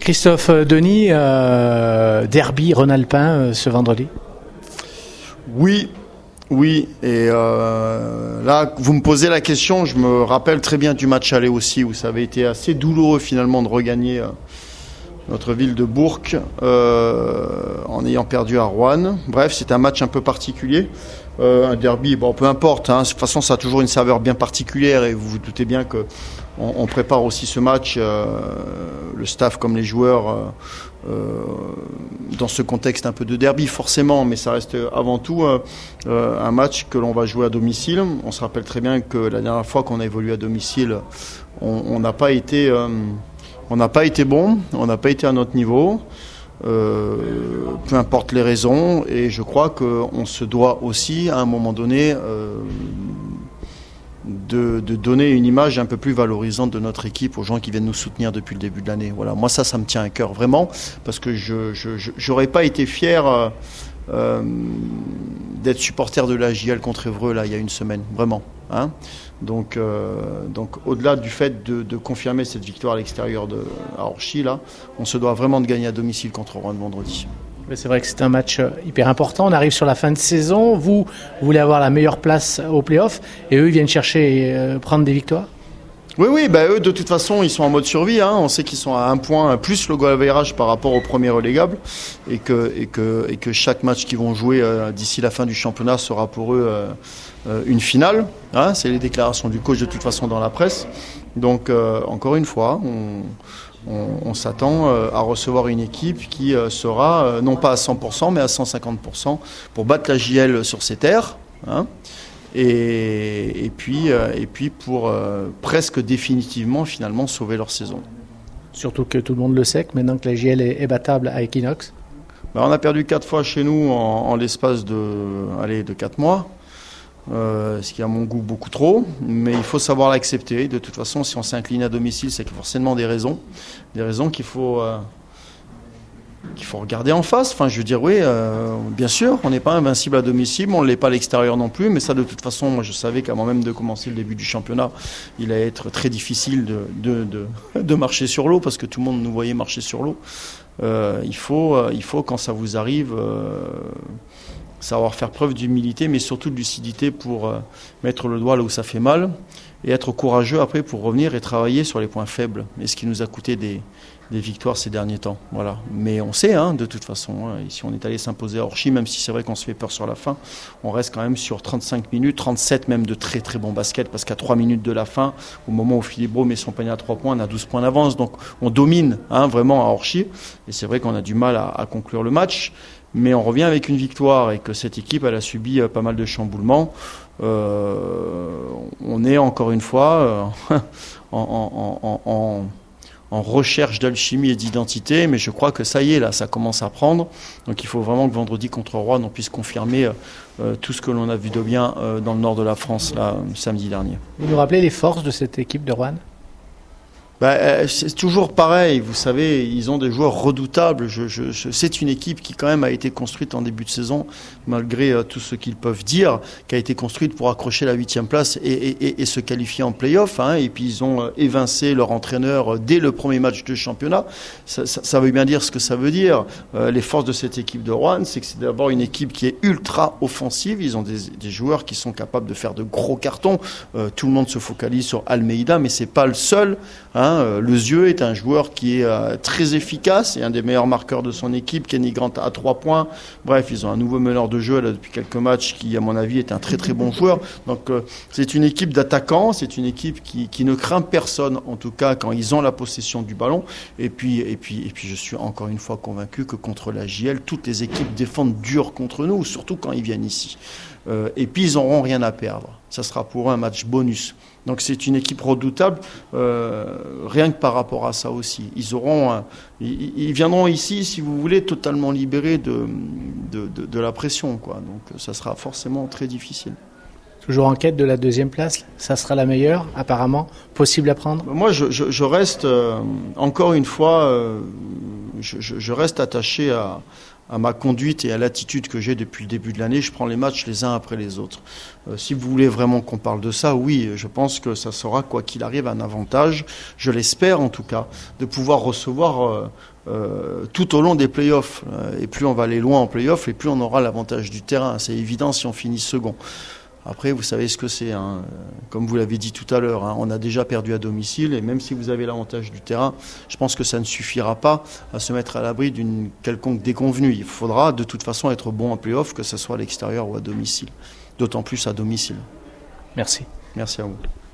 Christophe Denis, derby rhône-alpin ce vendredi. Oui, et là, vous me posez la question, je me rappelle très bien du match aller aussi, où ça avait été assez douloureux finalement de regagner notre ville de Bourg en ayant perdu à Roanne. Bref, c'est un match un peu particulier. Un derby, bon, peu importe, hein. De toute façon, ça a toujours une saveur bien particulière et vous vous doutez bien que on prépare aussi ce match, le staff comme les joueurs, dans ce contexte un peu de derby forcément, mais ça reste avant tout un match que l'on va jouer à domicile. On se rappelle très bien que la dernière fois qu'on a évolué à domicile, on n'a pas été bon, on n'a pas été à notre niveau. Peu importe les raisons, et je crois qu'on se doit aussi à un moment donné de donner une image un peu plus valorisante de notre équipe aux gens qui viennent nous soutenir depuis le début de l'année. Voilà, moi ça me tient à cœur vraiment, parce que j'aurais pas été fier d'être supporter de la JL contre Évreux là il y a une semaine, vraiment, hein. Donc au-delà du fait de confirmer cette victoire à l'extérieur à Orchy, là, on se doit vraiment de gagner à domicile contre Roanne vendredi. Mais c'est vrai que c'est un match hyper important. On arrive sur la fin de saison. Vous voulez avoir la meilleure place au play-off et eux ils viennent chercher prendre des victoires. Oui, eux de toute façon ils sont en mode survie, hein. On sait qu'ils sont à un point plus le goal average par rapport au premier relégable et que chaque match qu'ils vont jouer d'ici la fin du championnat sera pour eux une finale, hein. C'est les déclarations du coach de toute façon dans la presse. Donc encore une fois, on s'attend à recevoir une équipe qui sera non pas à 100% mais à 150% pour battre la JL sur ses terres, hein. Et puis pour presque définitivement finalement sauver leur saison. Surtout que tout le monde le sait, que maintenant que la JL est battable à Equinox. On a perdu 4 fois chez nous en l'espace de 4 mois. Ce qui est à mon goût beaucoup trop, mais il faut savoir l'accepter. De toute façon, si on s'incline à domicile, c'est forcément des raisons qu'il faut regarder en face. Enfin, je veux dire, oui, bien sûr, on n'est pas invincible à domicile, on ne l'est pas à l'extérieur non plus, mais ça, de toute façon, moi, je savais qu'avant même de commencer le début du championnat, il allait être très difficile de marcher sur l'eau, parce que tout le monde nous voyait marcher sur l'eau. Il faut, quand ça vous arrive, savoir faire preuve d'humilité, mais surtout de lucidité pour mettre le doigt là où ça fait mal et être courageux après pour revenir et travailler sur les points faibles. Et ce qui nous a coûté des victoires ces derniers temps. Voilà. Mais on sait, hein, de toute façon, ici on est allé s'imposer à Orchy, même si c'est vrai qu'on se fait peur sur la fin, on reste quand même sur 35 minutes, 37 même de très très bon basket, parce qu'à 3 minutes de la fin, au moment où Philibro met son panier à 3 points, on a 12 points d'avance. Donc on domine, hein, vraiment à Orchy. Et c'est vrai qu'on a du mal à conclure le match. Mais on revient avec une victoire et que cette équipe elle a subi pas mal de chamboulements. On est encore une fois en recherche d'alchimie et d'identité, mais je crois que ça y est, là, ça commence à prendre. Donc il faut vraiment que vendredi contre Roanne, on puisse confirmer tout ce que l'on a vu de bien dans le nord de la France là, samedi dernier. Vous nous rappelez les forces de cette équipe de Roanne ? C'est toujours pareil, vous savez, ils ont des joueurs redoutables. C'est une équipe qui quand même a été construite en début de saison, malgré tout ce qu'ils peuvent dire, qui a été construite pour accrocher la 8e place et se qualifier en play-off, hein. Et puis ils ont évincé leur entraîneur dès le premier match de championnat. Ça veut bien dire ce que ça veut dire. Les forces de cette équipe de Roanne, c'est que c'est d'abord une équipe qui est ultra offensive. Ils ont des joueurs qui sont capables de faire de gros cartons. Tout le monde se focalise sur Almeida, mais c'est pas le seul, hein. Le Zieux est un joueur qui est très efficace et un des meilleurs marqueurs de son équipe. Kenny Grant à 3 points. Bref, ils ont un nouveau meneur de jeu là, depuis quelques matchs qui, à mon avis, est un très très bon joueur. Donc c'est une équipe d'attaquants, c'est une équipe qui ne craint personne, en tout cas quand ils ont la possession du ballon. Et puis je suis encore une fois convaincu que contre la JL, toutes les équipes défendent dur contre nous, surtout quand ils viennent ici. Et puis ils n'auront rien à perdre. Ça sera pour eux un match bonus. Donc c'est une équipe redoutable, rien que par rapport à ça aussi. Ils viendront ici, si vous voulez, totalement libérés de la pression, quoi. Donc ça sera forcément très difficile. Toujours en quête de la 2e place, ça sera la meilleure, apparemment, possible à prendre ? Moi, je reste, encore une fois, je reste attaché à ma conduite et à l'attitude que j'ai depuis le début de l'année, je prends les matchs les uns après les autres. Si vous voulez vraiment qu'on parle de ça, oui, je pense que ça sera, quoi qu'il arrive, un avantage, je l'espère en tout cas, de pouvoir recevoir tout au long des playoffs. Et plus on va aller loin en playoffs, et plus on aura l'avantage du terrain. C'est évident si on finit second. Après, vous savez ce que c'est, hein. Comme vous l'avez dit tout à l'heure, hein, on a déjà perdu à domicile, et même si vous avez l'avantage du terrain, je pense que ça ne suffira pas à se mettre à l'abri d'une quelconque déconvenue. Il faudra de toute façon être bon en play-off, que ce soit à l'extérieur ou à domicile. D'autant plus à domicile. Merci. Merci à vous.